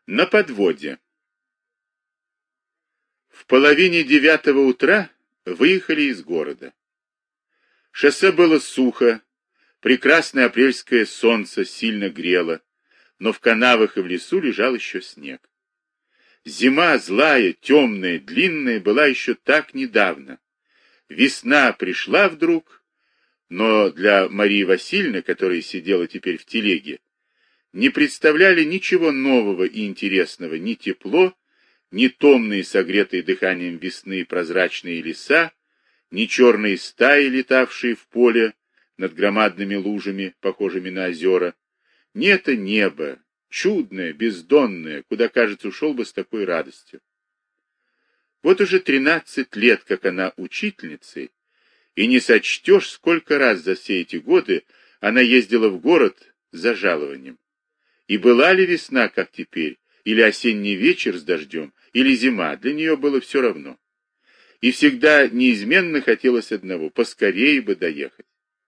На подводе. В половине 9 утра выехали из города. Шоссе было сухо, прекрасное апрельское солнце сильно грело, но в канавах и в лесу лежал еще снег. Зима злая, темная, длинная была еще так недавно. Весна пришла вдруг, но для Марии Васильевны, которая сидела теперь в телеге, не представляли ничего нового и интересного ни тепло, ни томные, согретые дыханием весны прозрачные леса, ни черные стаи, летавшие в поле над громадными лужами, похожими на озера, ни это небо, чудное, бездонное, куда, кажется, ушел бы с такой радостью. Вот уже 13 лет, как она учительницей, и не сочтешь, сколько раз за все эти годы она ездила в город за жалованием. И была ли весна, как теперь, или осенний вечер с дождем, или зима, для нее было все равно. И всегда неизменно хотелось одного — поскорее бы доехать.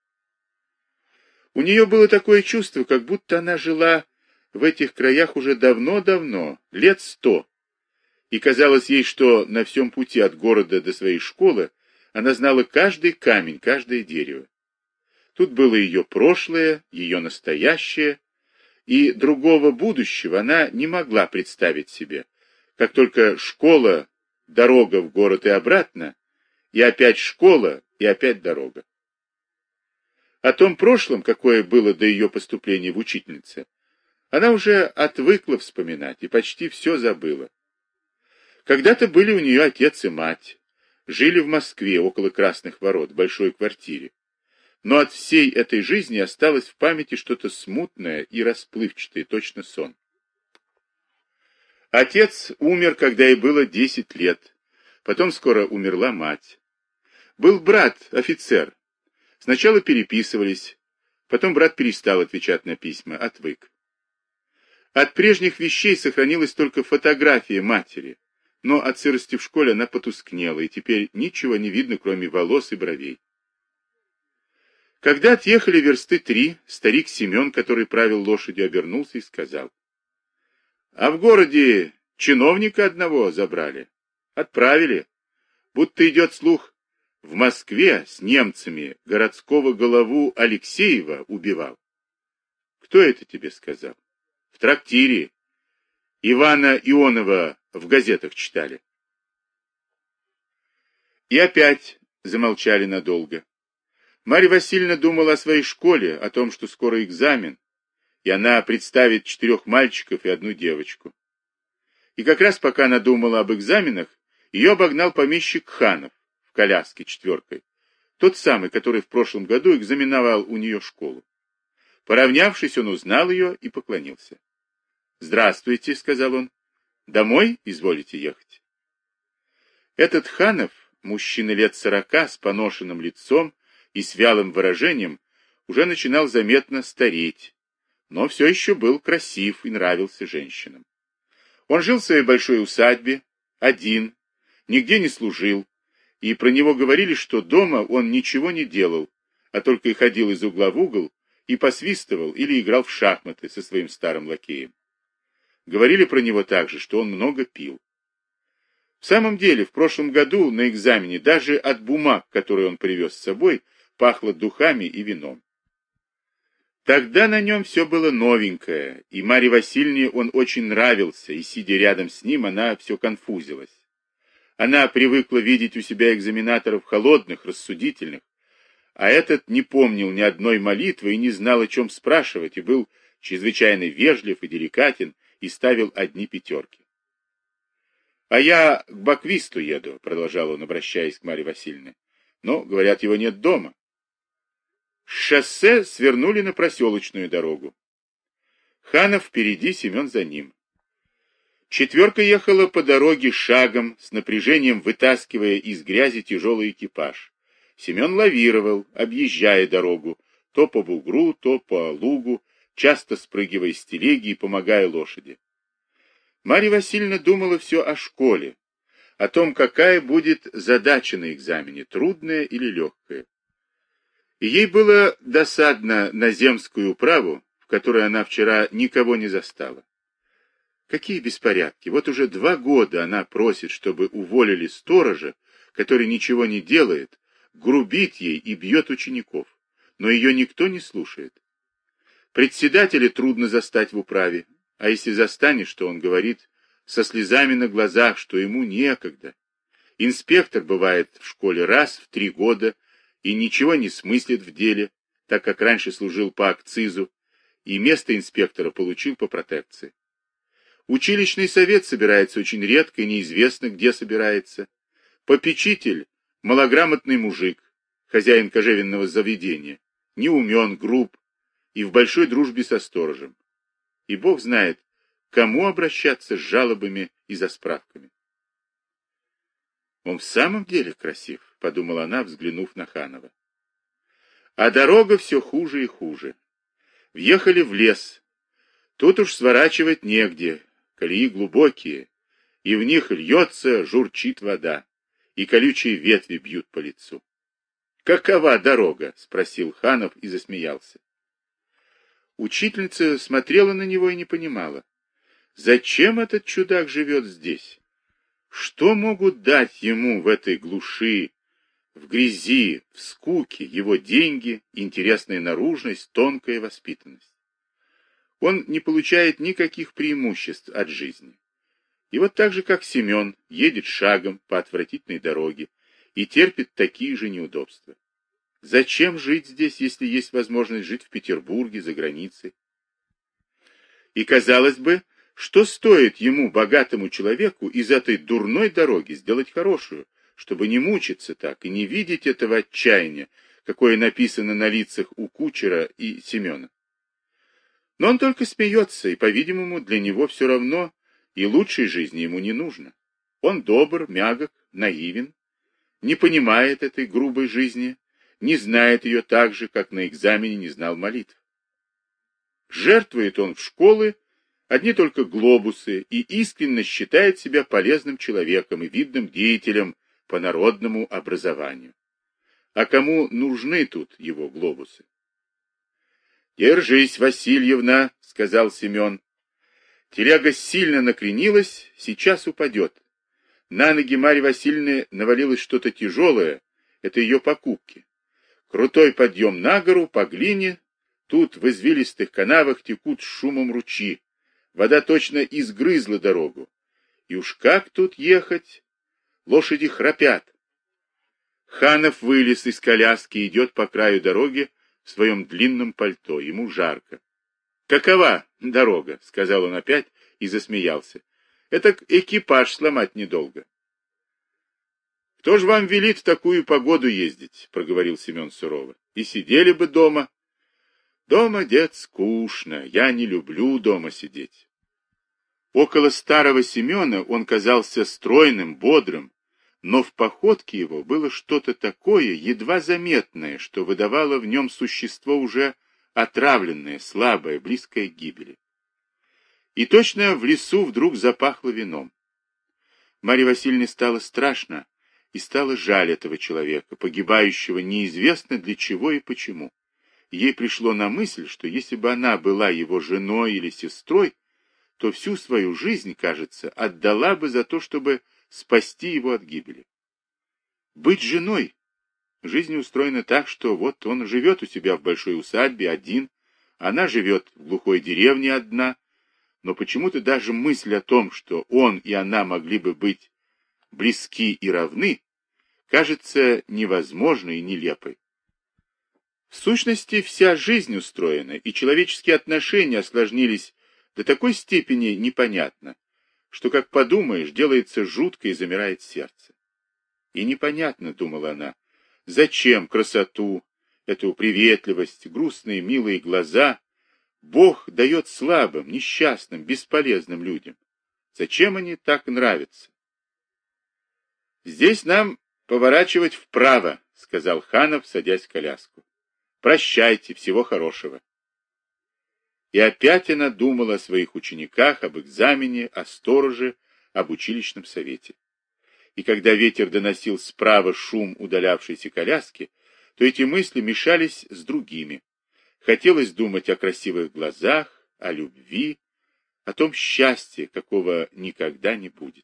У нее было такое чувство, как будто она жила в этих краях уже давно-давно, лет 100. И казалось ей, что на всем пути от города до своей школы она знала каждый камень, каждое дерево. Тут было ее прошлое, ее настоящее, и другого будущего она не могла представить себе, как только школа, дорога в город и обратно, и опять школа, и опять дорога. О том прошлом, какое было до ее поступления в учительнице, она уже отвыкла вспоминать и почти все забыла. Когда-то были у нее отец и мать, жили в Москве около Красных Ворот, в большой квартире. Но от всей этой жизни осталось в памяти что-то смутное и расплывчатое, точно сон. Отец умер, когда ей было 10 лет, потом скоро умерла мать. Был брат, офицер. Сначала переписывались, потом брат перестал отвечать на письма, отвык. От прежних вещей сохранилась только фотография матери, но от сырости в школе она потускнела, и теперь ничего не видно, кроме волос и бровей. Когда отъехали версты 3, старик Семен, который правил лошадью, обернулся и сказал: «А в городе чиновника одного забрали, отправили, будто идет слух, в Москве с немцами городского голову Алексеева убивал». «Кто это тебе сказал?» «В трактире. Ивана Ионова в газетах читали». И опять замолчали надолго. Марья Васильевна думала о своей школе, о том, что скоро экзамен, и она представит 4 мальчиков и 1 девочку. И как раз пока она думала об экзаменах, ее обогнал помещик Ханов в коляске 4, тот самый, который в прошлом году экзаменовал у нее школу. Поравнявшись, он узнал ее и поклонился. «Здравствуйте», — сказал он. «Домой изволите ехать?» Этот Ханов, мужчина лет 40, с поношенным лицом и с вялым выражением, уже начинал заметно стареть, но все еще был красив и нравился женщинам. Он жил в своей большой усадьбе, один, нигде не служил, и про него говорили, что дома он ничего не делал, а только и ходил из угла в угол и посвистывал или играл в шахматы со своим старым лакеем. Говорили про него также, что он много пил. В самом деле, в прошлом году на экзамене даже от бумаг, которые он привез с собой, пахло духами и вином. Тогда на нем все было новенькое, и Марье Васильевне он очень нравился, и, сидя рядом с ним, она все конфузилась. Она привыкла видеть у себя экзаменаторов холодных, рассудительных, а этот не помнил ни одной молитвы и не знал, о чем спрашивать, и был чрезвычайно вежлив и деликатен, и ставил одни 5. «А я к баквисту еду», — продолжал он, обращаясь к Марье Васильевне. «Но, говорят, его нет дома». С шоссе свернули на проселочную дорогу. Ханов впереди, Семен за ним. 4 ехала по дороге шагом, с напряжением вытаскивая из грязи тяжелый экипаж. Семен лавировал, объезжая дорогу, то по бугру, то по лугу, часто спрыгивая с телеги и помогая лошади. Марья Васильевна думала все о школе, о том, какая будет задача на экзамене, трудная или легкая. И ей было досадно на земскую управу, в которой она вчера никого не застала. Какие беспорядки? Вот уже 2 года она просит, чтобы уволили сторожа, который ничего не делает, грубит ей и бьет учеников. Но ее никто не слушает. Председателя трудно застать в управе, а если застанешь, то он говорит со слезами на глазах, что ему некогда. Инспектор бывает в школе раз в 3 года и ничего не смыслит в деле, так как раньше служил по акцизу, и место инспектора получил по протекции. Училищный совет собирается очень редко и неизвестно, где собирается. Попечитель – малограмотный мужик, хозяин кожевенного заведения, не умен, груб и в большой дружбе со сторожем. И Бог знает, к кому обращаться с жалобами и за справками. Он в самом деле красив, подумала она, взглянув на Ханова. А дорога все хуже и хуже. Въехали в лес. Тут уж сворачивать негде, колеи глубокие, и в них льется, журчит вода, и колючие ветви бьют по лицу. «Какова дорога?» — спросил Ханов и засмеялся. Учительница смотрела на него и не понимала. Зачем этот чудак живет здесь? Что могут дать ему в этой глуши, в грязи, в скуке его деньги, интересная наружность, тонкая воспитанность? Он не получает никаких преимуществ от жизни. И вот так же, как Семен, едет шагом по отвратительной дороге и терпит такие же неудобства. Зачем жить здесь, если есть возможность жить в Петербурге, за границей? И казалось бы, что стоит ему, богатому человеку, из этой дурной дороги сделать хорошую, чтобы не мучиться так и не видеть этого отчаяния, какое написано на лицах у кучера и Семена. Но он только смеется, и, по-видимому, для него все равно, и лучшей жизни ему не нужно. Он добр, мягок, наивен, не понимает этой грубой жизни, не знает ее так же, как на экзамене не знал молитв. Жертвует он в школы одни только глобусы и искренне считает себя полезным человеком и видным деятелем по народному образованию. А кому нужны тут его глобусы? «Держись, Васильевна», — сказал Семен. Телега сильно накренилась, сейчас упадет. На ноги Марьи Васильевны навалилось что-то тяжелое, это ее покупки. Крутой подъем на гору, по глине, тут в извилистых канавах текут с шумом ручьи. Вода точно изгрызла дорогу. И уж как тут ехать? Лошади храпят. Ханов вылез из коляски и идет по краю дороги в своем длинном пальто. Ему жарко. «Какова дорога?» — сказал он опять и засмеялся. «Это экипаж сломать недолго». «Кто ж вам велит в такую погоду ездить?» — проговорил Семен сурово. «И сидели бы дома». «Дома, дед, скучно. Я не люблю дома сидеть». Около старого Семена он казался стройным, бодрым, но в походке его было что-то такое, едва заметное, что выдавало в нем существо уже отравленное, слабое, близкое к гибели. И точно в лесу вдруг запахло вином. Марье Васильевне стало страшно, и стало жаль этого человека, погибающего неизвестно для чего и почему. Ей пришло на мысль, что если бы она была его женой или сестрой, то всю свою жизнь, кажется, отдала бы за то, чтобы спасти его от гибели. Быть женой. Жизнь устроена так, что вот он живет у себя в большой усадьбе один, она живет в глухой деревне одна, но почему-то даже мысль о том, что он и она могли бы быть близки и равны, кажется невозможной и нелепой. В сущности, вся жизнь устроена, и человеческие отношения осложнились до такой степени непонятно, что, как подумаешь, делается жутко и замирает сердце. И непонятно, думала она, зачем красоту, эту приветливость, грустные милые глаза Бог дает слабым, несчастным, бесполезным людям. Зачем они так нравятся? «Здесь нам поворачивать вправо», — сказал Ханов, садясь в коляску. «Прощайте, всего хорошего». И опять она думала о своих учениках, об экзамене, о стороже, об училищном совете. И когда ветер доносил справа шум удалявшейся коляски, то эти мысли мешались с другими. Хотелось думать о красивых глазах, о любви, о том счастье, какого никогда не будет.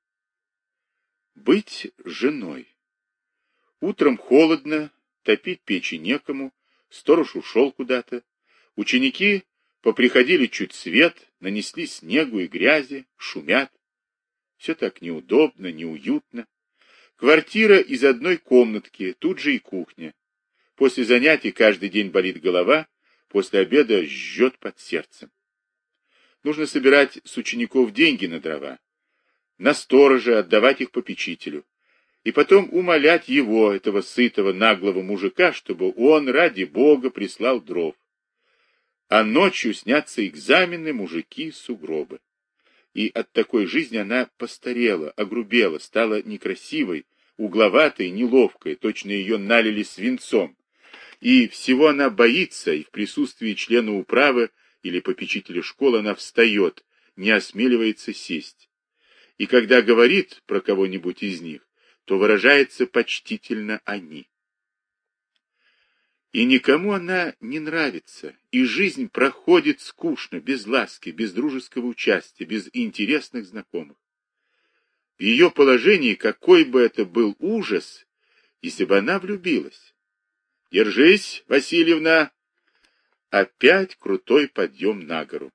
Быть женой. Утром холодно, топить печи некому, сторож ушел куда-то. Ученики поприходили чуть свет, нанесли снегу и грязи, шумят. Все так неудобно, неуютно. Квартира из одной комнатки, тут же и кухня. После занятий каждый день болит голова, после обеда жжет под сердцем. Нужно собирать с учеников деньги на дрова, на сторожа, отдавать их попечителю. И потом умолять его, этого сытого, наглого мужика, чтобы он, ради Бога, прислал дров. А ночью снятся экзамены, мужики, сугробы. И от такой жизни она постарела, огрубела, стала некрасивой, угловатой, неловкой, точно ее налили свинцом. И всего она боится, и в присутствии члена управы или попечителя школы она встает, не осмеливается сесть. И когда говорит про кого-нибудь из них, то выражается почтительно «они». И никому она не нравится, и жизнь проходит скучно, без ласки, без дружеского участия, без интересных знакомых. В ее положении какой бы это был ужас, если бы она влюбилась. Держись, Васильевна! Опять крутой подъем на гору.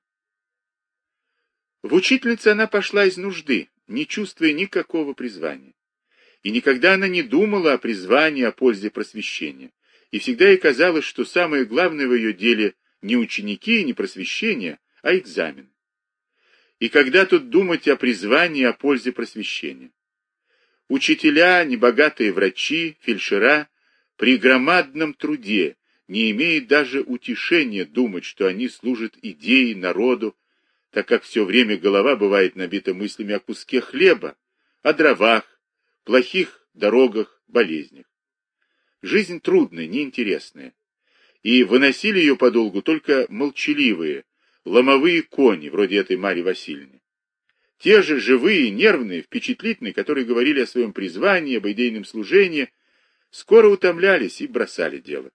В учительнице она пошла из нужды, не чувствуя никакого призвания. И никогда она не думала о призвании, о пользе просвещения. И всегда ей казалось, что самое главное в ее деле не ученики и не просвещение, а экзамен. И когда тут думать о призвании, о пользе просвещения? Учителя, небогатые врачи, фельдшера при громадном труде не имеют даже утешения думать, что они служат идее, народу, так как все время голова бывает набита мыслями о куске хлеба, о дровах, плохих дорогах, болезнях. Жизнь трудная, неинтересная. И выносили ее подолгу только молчаливые, ломовые кони, вроде этой Марьи Васильевны. Те же живые, нервные, впечатлительные, которые говорили о своем призвании, об идейном служении, скоро утомлялись и бросали дело.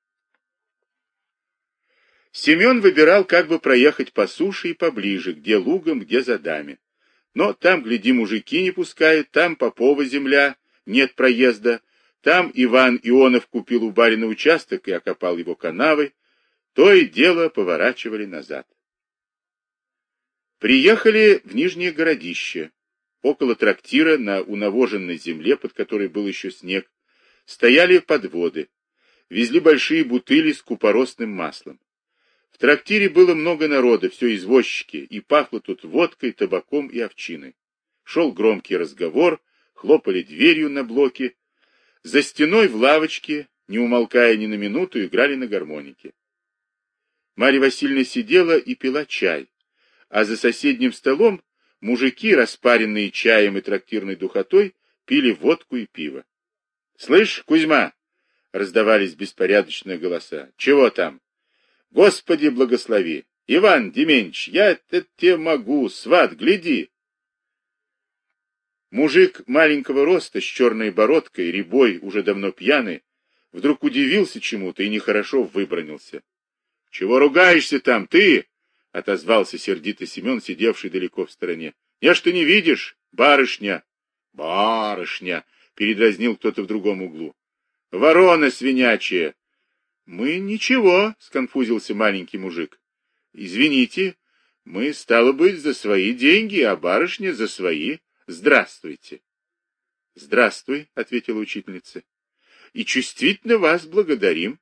Семен выбирал, как бы проехать по суше и поближе, где лугом, где задами. Но там, гляди, мужики не пускают, там попова земля, нет проезда, там Иван Ионов купил у барина участок и окопал его канавой, то и дело поворачивали назад. Приехали в Нижнее Городище. Около трактира, на унавоженной земле, под которой был еще снег, стояли подводы, везли большие бутыли с купоросным маслом. В трактире было много народа, все извозчики, и пахло тут водкой, табаком и овчиной. Шел громкий разговор, хлопали дверью на блоке. За стеной в лавочке, не умолкая ни на минуту, играли на гармонике. Марья Васильевна сидела и пила чай, а за соседним столом мужики, распаренные чаем и трактирной духотой, пили водку и пиво. — Слышь, Кузьма! — раздавались беспорядочные голоса. — Чего там? — Господи, благослови! Иван Деменч, я это тебе могу, сват, гляди! Мужик маленького роста, с черной бородкой, рябой, уже давно пьяный, вдруг удивился чему-то и нехорошо выбранился. — Чего ругаешься там, ты? — отозвался сердито Семен, сидевший далеко в стороне. — Я что не видишь? Барышня! — Барышня! — передразнил кто-то в другом углу. — Ворона свинячья! — Мы ничего, — сконфузился маленький мужик. — Извините, мы, стало быть, за свои деньги, а барышня за свои. Здравствуйте. — Здравствуй, — ответила учительница. — И чувствительно вас благодарим.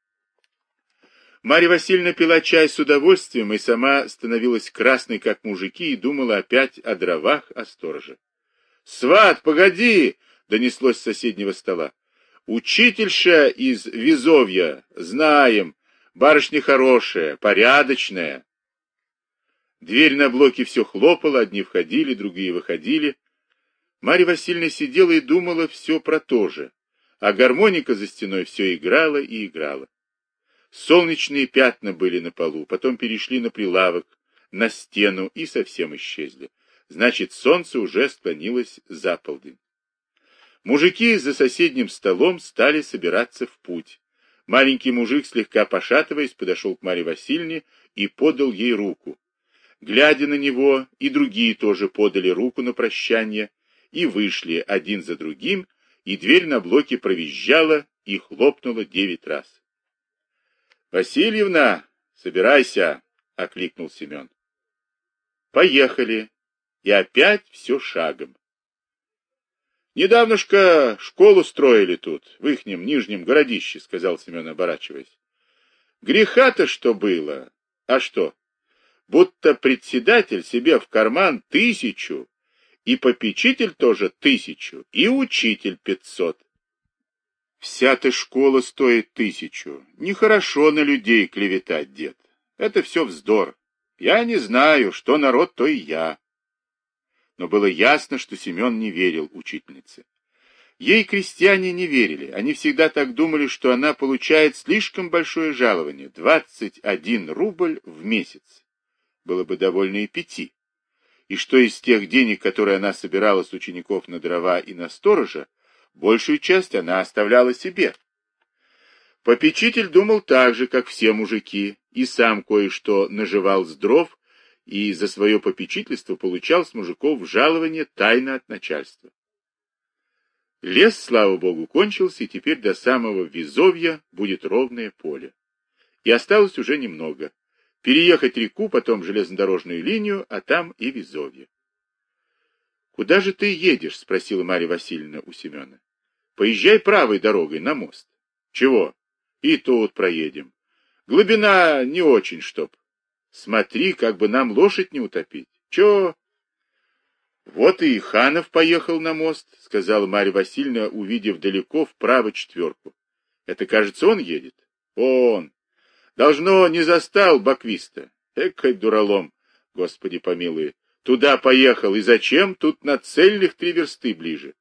Марья Васильевна пила чай с удовольствием и сама становилась красной, как мужики, и думала опять о дровах, о стороже. — Сват, погоди! — донеслось с соседнего стола. — Учительша из Визовья, знаем, барышня хорошая, порядочная. Дверь на блоке все хлопала, одни входили, другие выходили. Марья Васильевна сидела и думала все про то же, а гармоника за стеной все играла и играла. Солнечные пятна были на полу, потом перешли на прилавок, на стену и совсем исчезли. Значит, солнце уже склонилось за полдень. Мужики за соседним столом стали собираться в путь. Маленький мужик, слегка пошатываясь, подошел к Марье Васильевне и подал ей руку. Глядя на него, и другие тоже подали руку на прощание и вышли один за другим, и дверь на блоке провизжала и хлопнула 9 раз. «Васильевна, собирайся!» — окликнул Семен. Поехали, и опять все шагом. «Недавношко школу строили тут, в ихнем нижнем городище», — сказал Семен, оборачиваясь. «Греха-то что было? А что? Будто председатель себе в карман 1000, и попечитель тоже 1000, и учитель 500. Вся-то школа стоит 1000. Нехорошо на людей клеветать, дед. Это все вздор. Я не знаю, что народ, то и я». Но было ясно, что Семен не верил учительнице. Ей крестьяне не верили. Они всегда так думали, что она получает слишком большое жалование — 21 рубль в месяц. Было бы довольно и 5. И что из тех денег, которые она собирала с учеников на дрова и на сторожа, большую часть она оставляла себе. Попечитель думал так же, как все мужики, и сам кое-что наживал с дров, и за свое попечительство получал с мужиков жалование тайно от начальства. Лес, слава богу, кончился, и теперь до самого Визовья будет ровное поле. И осталось уже немного. Переехать реку, потом железнодорожную линию, а там и Визовье. «Куда же ты едешь?» — спросила Марья Васильевна у Семена. «Поезжай правой дорогой на мост». «Чего? И тут проедем. Глубина не очень, чтоб. Смотри, как бы нам лошадь не утопить. Чё?» «Вот и Ханов поехал на мост», — сказала Марья Васильевна, увидев далеко вправо 4. «Это, кажется, он едет?» «Он. Должно, не застал баквиста. Экой дуралом, Господи помилуй. Туда поехал. И зачем? Тут на цельных 3 версты ближе».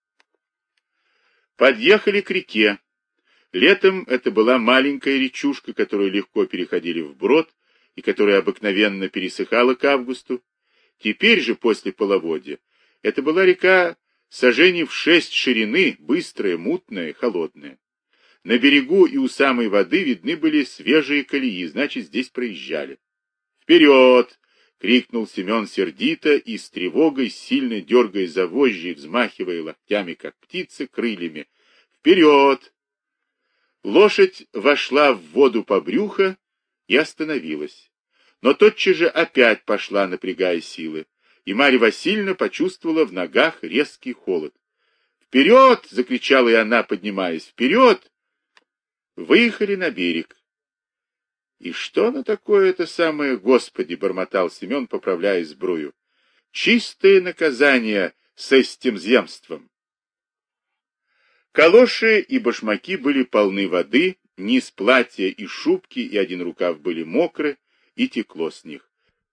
Подъехали к реке. Летом это была маленькая речушка, которую легко переходили вброд, и которая обыкновенно пересыхала к августу. Теперь же, после половодья, это была река саженей в 6 ширины, быстрая, мутная, холодная. На берегу и у самой воды видны были свежие колеи, значит, здесь проезжали. «Вперед!» — крикнул Семен сердито и с тревогой, сильно дергая за вожжи и взмахивая локтями, как птица, крыльями. «Вперед!» Лошадь вошла в воду по брюхо и остановилась. Но тотчас же опять пошла, напрягая силы, и Марья Васильевна почувствовала в ногах резкий холод. «Вперед!» — закричала и она, поднимаясь. «Вперед!» Выехали на берег. «И что оно такое это самое, Господи!» — бормотал Семен, поправляя сбрую. «Чистое наказание с этим земством!» Калоши и башмаки были полны воды, низ платья и шубки и один рукав были мокры, и текло с них.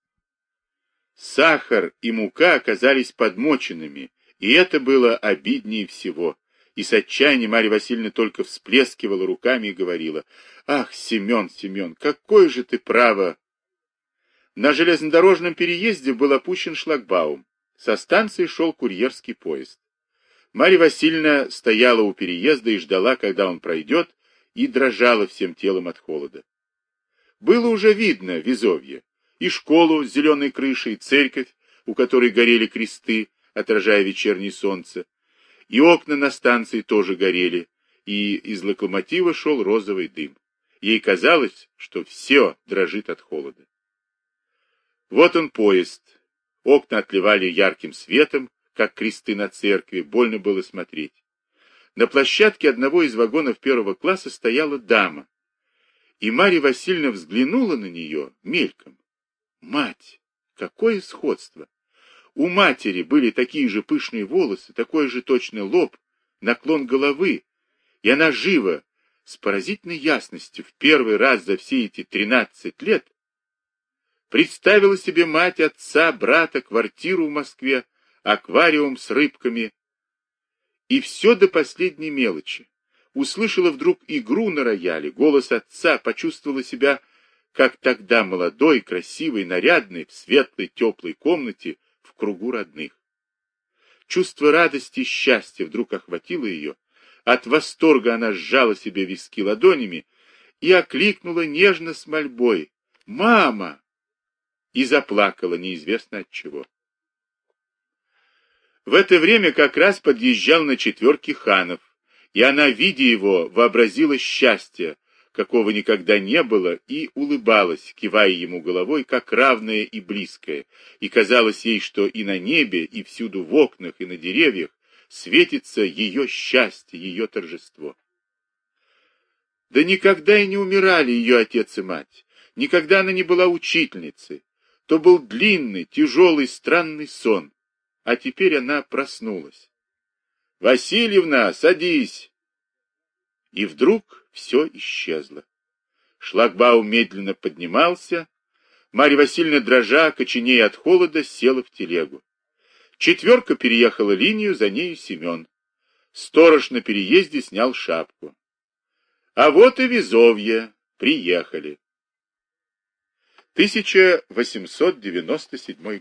Сахар и мука оказались подмоченными, и это было обиднее всего. И с отчаянием Марья Васильевна только всплескивала руками и говорила: «Ах, Семен, Семен, какое же ты право!» На железнодорожном переезде был опущен шлагбаум. Со станции шел курьерский поезд. Марья Васильевна стояла у переезда и ждала, когда он пройдет, и дрожала всем телом от холода. Было уже видно Визовье, и школу с зеленой крышей, и церковь, у которой горели кресты, отражая вечернее солнце, и окна на станции тоже горели, и из локомотива шел розовый дым. Ей казалось, что все дрожит от холода. Вот он, поезд. Окна отливали ярким светом, как кресты на церкви, больно было смотреть. На площадке одного из вагонов 1 класса стояла дама, и Марья Васильевна взглянула на нее мельком. Мать! Какое сходство! У матери были такие же пышные волосы, такой же точный лоб, наклон головы, и она живо, с поразительной ясностью, в первый раз за все эти 13 лет представила себе мать, отца, брата, квартиру в Москве, аквариум с рыбками, и все до последней мелочи. Услышала вдруг игру на рояле, голос отца, почувствовала себя, как тогда, молодой, красивой, нарядной, в светлой, теплой комнате, в кругу родных. Чувство радости и счастья вдруг охватило ее. От восторга она сжала себе виски ладонями и окликнула нежно с мольбой: «Мама!» и заплакала неизвестно от чего. В это время как раз подъезжал на четверке Ханов, и она, видя его, вообразила счастье, какого никогда не было, и улыбалась, кивая ему головой, как равная и близкая, и казалось ей, что и на небе, и всюду в окнах, и на деревьях светится ее счастье, ее торжество. Да никогда и не умирали ее отец и мать, никогда она не была учительницей. То был длинный, тяжелый, странный сон, а теперь она проснулась. «Васильевна, садись!» И вдруг все исчезло. Шлагбаум медленно поднимался. Марья Васильевна, дрожа, коченея от холода, села в телегу. Четверка переехала линию, за нею Семен. Сторож на переезде снял шапку. А вот и Везовье. Приехали. 1897 год.